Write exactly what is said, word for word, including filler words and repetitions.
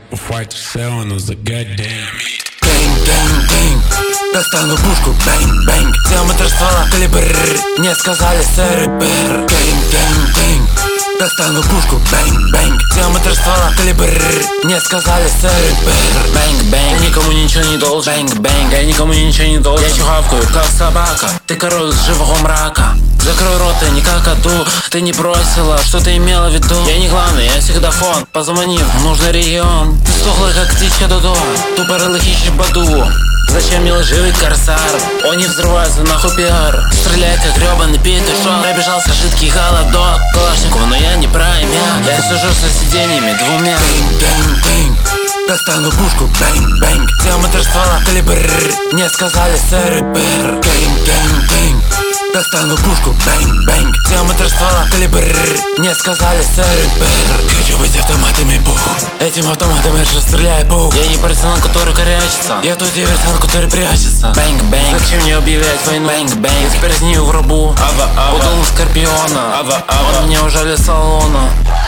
Fight sound was a goddamn hit. Бэнг, бэнг, бэнг, достану пушку, бэнг, бэнг. Диаметр ствола, калибр, мне сказали сэр и бэр. Бэнг, бэнг, бэнг, достану пушку, бэнг, бэнг. Диаметр ствола, калибр, мне сказали сэр и бэр. Бэнг, бэнг, никому ничего не должен. Бэнг, бэнг, я никому ничего не должен. Я чухавкаю, как собака, ты король живого мрака. Закрой рот, ты не как аду. Ты не бросила, что ты имела в виду. Я не главный, я всегда фон. Позвони в нужный регион. Ты сдохла, как птичка Дудо. Тупорылый хищник Баду. Зачем мне лживый корсар? Он не взрывается, нахуй пиар. Стреляет, как гребаный петушок. Пробежался жидкий холодок Калашников, но я не прайм. Я, я сижу со сиденьями двумя. Бэнг, бэнг, бэнг, достану пушку, бэнг, бэнг. Диаметр ствола, калибр, мне сказали сэр и бэр. Бэнг, бэнг, бэнг, достану пушку, бэнг, бэнг. Диаметр ствола, калибр, мне сказали сэр и бэр. Хочу быть автоматами, пух. Этим автоматом я же стреляю, пух. Я не партизан, который корячится. Я тот диверсант, который прячется. Бэнг, бэнг, зачем мне объявлять войну? Бэнг, бэнг, я теперь с нее в рабу. Ава, ава, удал на скорпиона. Ава, ава, он меня ужали с салона.